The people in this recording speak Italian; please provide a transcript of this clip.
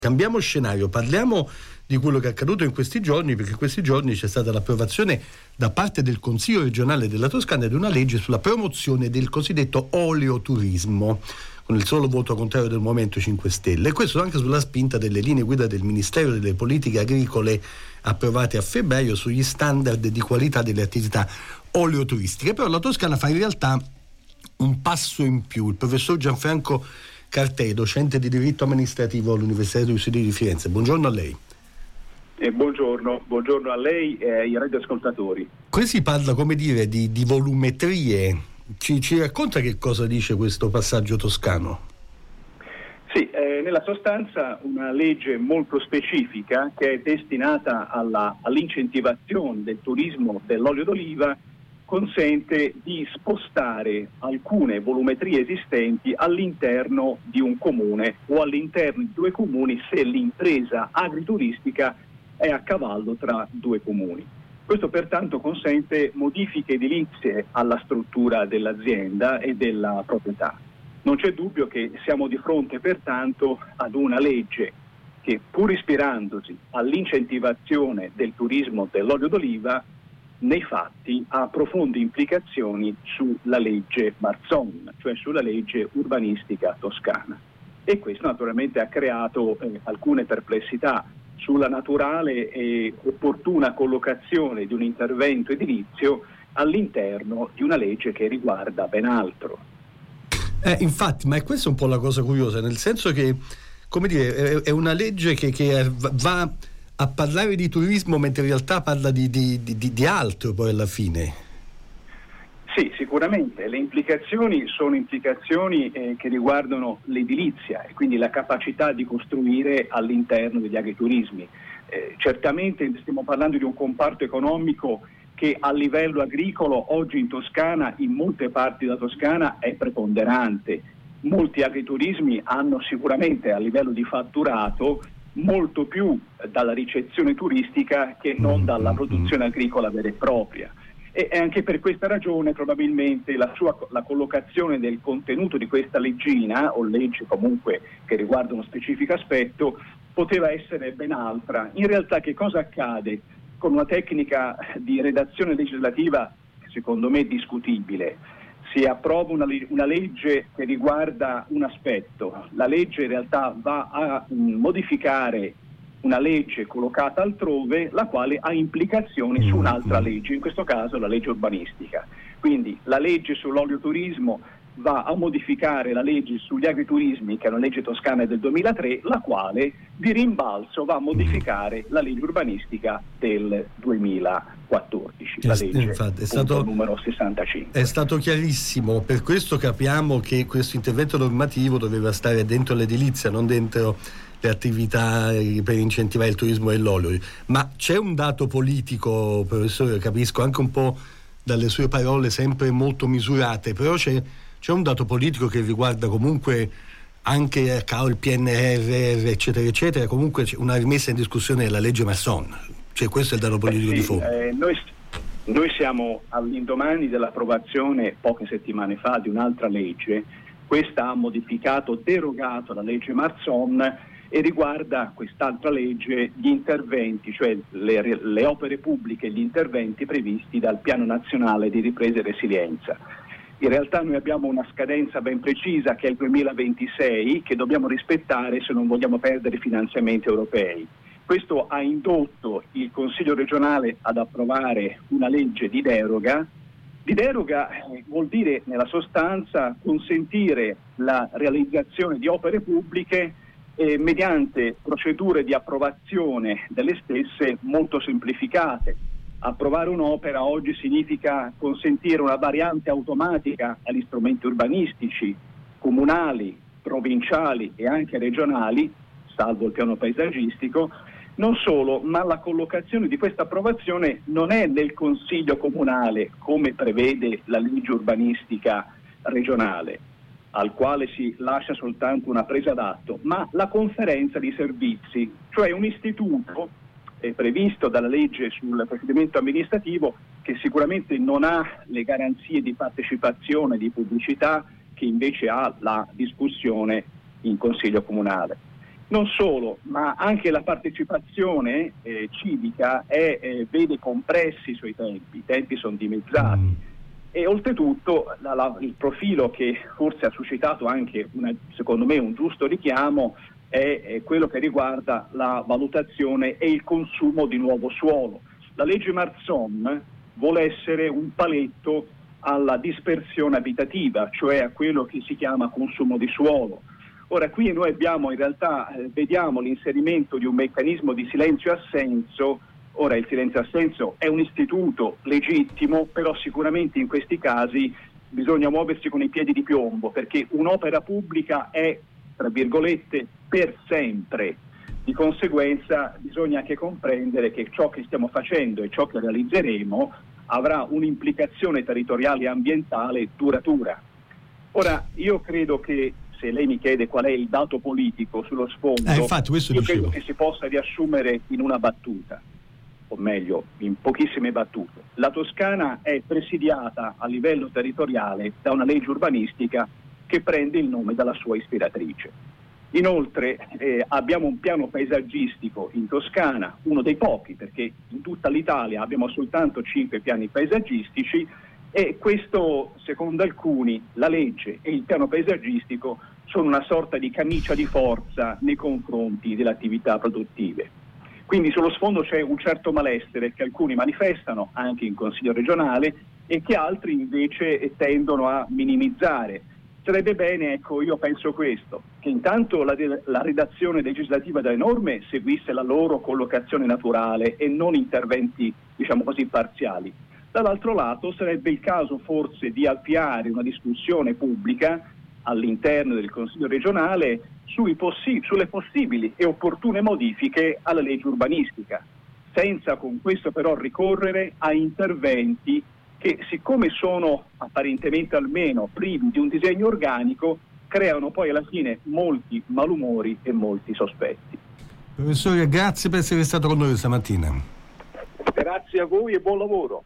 Cambiamo scenario, parliamo di quello che è accaduto in questi giorni, perché in questi giorni c'è stata l'approvazione da parte del Consiglio regionale della Toscana di una legge sulla promozione del cosiddetto oleoturismo, con il solo voto contrario del Movimento 5 Stelle, e questo anche sulla spinta delle linee guida del Ministero delle Politiche Agricole approvate a febbraio sugli standard di qualità delle attività oleoturistiche. Però la Toscana fa in realtà un passo in più. Il professor Gianfranco Cartei, docente di diritto amministrativo all'Università degli Studi di Firenze. Buongiorno a lei. Buongiorno a lei e ai radioascoltatori. Qui si parla, come dire, di volumetrie. Ci racconta che cosa dice questo passaggio toscano? Sì, nella sostanza una legge molto specifica che è destinata all'incentivazione del turismo dell'olio d'oliva, consente di spostare alcune volumetrie esistenti all'interno di un comune o all'interno di due comuni se l'impresa agrituristica è a cavallo tra due comuni. Questo pertanto consente modifiche edilizie alla struttura dell'azienda e della proprietà. Non c'è dubbio che siamo di fronte pertanto ad una legge che, pur ispirandosi all'incentivazione del turismo dell'olio d'oliva, nei fatti ha profonde implicazioni sulla legge Marzon, cioè sulla legge urbanistica toscana. E questo naturalmente ha creato alcune perplessità sulla naturale e opportuna collocazione di un intervento edilizio all'interno di una legge che riguarda ben altro. Infatti, ma è questa un po' la cosa curiosa, nel senso che, come dire, è una legge che va a parlare di turismo mentre in realtà parla di altro poi alla fine. Sì, sicuramente. Le implicazioni sono implicazioni che riguardano l'edilizia e quindi la capacità di costruire all'interno degli agriturismi. Certamente stiamo parlando di un comparto economico che a livello agricolo oggi in Toscana, in molte parti della Toscana, è preponderante. Molti agriturismi hanno sicuramente a livello di fatturato molto più dalla ricezione turistica che non dalla produzione agricola vera e propria. E anche per questa ragione probabilmente la collocazione del contenuto di questa leggina, o legge comunque che riguarda uno specifico aspetto, poteva essere ben altra. In realtà che cosa accade? Con una tecnica di redazione legislativa secondo me discutibile. Si approva una legge che riguarda un aspetto, la legge in realtà va a modificare una legge collocata altrove, la quale ha implicazioni su un'altra legge, in questo caso la legge urbanistica. Quindi la legge sull'olioturismo va a modificare la legge sugli agriturismi, che è una legge toscana del 2003, la quale di rimbalzo va a modificare la legge urbanistica del 2014, la legge infatti, è stato, numero 65. È stato chiarissimo, per questo capiamo che questo intervento normativo doveva stare dentro l'edilizia, non dentro le attività per incentivare il turismo dell'olio. Ma c'è un dato politico, professore, capisco anche un po' dalle sue parole sempre molto misurate, però c'è un dato politico che riguarda comunque anche il PNRR eccetera eccetera, comunque c'è una rimessa in discussione della legge Masson, cioè questo è il dato politico di fondo. Noi siamo all'indomani dell'approvazione poche settimane fa di un'altra legge. Questa ha modificato, derogato la legge Marzon e riguarda quest'altra legge gli interventi, cioè le opere pubbliche e gli interventi previsti dal Piano Nazionale di Ripresa e Resilienza. In realtà noi abbiamo una scadenza ben precisa che è il 2026 che dobbiamo rispettare se non vogliamo perdere finanziamenti europei. Questo ha indotto il Consiglio regionale ad approvare una legge di deroga. Di deroga vuol dire nella sostanza consentire la realizzazione di opere pubbliche mediante procedure di approvazione delle stesse molto semplificate. Approvare un'opera oggi significa consentire una variante automatica agli strumenti urbanistici, comunali, provinciali e anche regionali, salvo il piano paesaggistico. Non solo, ma la collocazione di questa approvazione non è nel Consiglio comunale, come prevede la legge urbanistica regionale, al quale si lascia soltanto una presa d'atto, ma la conferenza di servizi, cioè un istituto previsto dalla legge sul procedimento amministrativo che sicuramente non ha le garanzie di partecipazione, di pubblicità che invece ha la discussione in Consiglio Comunale. Non solo, ma anche la partecipazione civica vede compressi i suoi tempi, i tempi sono dimezzati. E oltretutto il profilo che forse ha suscitato anche secondo me un giusto richiamo è quello che riguarda la valutazione e il consumo di nuovo suolo. La legge Marzon vuole essere un paletto alla dispersione abitativa, cioè a quello che si chiama consumo di suolo. Ora qui noi abbiamo in realtà, vediamo l'inserimento di un meccanismo di silenzio-assenso. Ora il silenzio-assenso è un istituto legittimo, però sicuramente in questi casi bisogna muoversi con i piedi di piombo, perché un'opera pubblica è, tra virgolette, per sempre. Di conseguenza bisogna anche comprendere che ciò che stiamo facendo e ciò che realizzeremo avrà un'implicazione territoriale e ambientale duratura. Ora, io credo che, se lei mi chiede qual è il dato politico sullo sfondo, infatti, questo io dicevo. credo che si possa riassumere in una battuta, o meglio, in pochissime battute. La Toscana è presidiata a livello territoriale da una legge urbanistica che prende il nome dalla sua ispiratrice. Inoltre abbiamo un piano paesaggistico in Toscana, uno dei pochi, perché in tutta l'Italia abbiamo soltanto 5 piani paesaggistici, e questo, secondo alcuni, la legge e il piano paesaggistico sono una sorta di camicia di forza nei confronti delle attività produttive. Quindi sullo sfondo c'è un certo malessere che alcuni manifestano anche in Consiglio regionale e che altri invece tendono a minimizzare. Sarebbe bene, io penso questo, che intanto la redazione legislativa delle norme seguisse la loro collocazione naturale e non interventi, diciamo così, parziali. Dall'altro lato sarebbe il caso forse di avviare una discussione pubblica all'interno del Consiglio regionale sulle possibili e opportune modifiche alla legge urbanistica, senza con questo però ricorrere a interventi che, siccome sono apparentemente almeno privi di un disegno organico, creano poi alla fine molti malumori e molti sospetti. Professore, grazie per essere stato con noi stamattina. Grazie a voi e buon lavoro.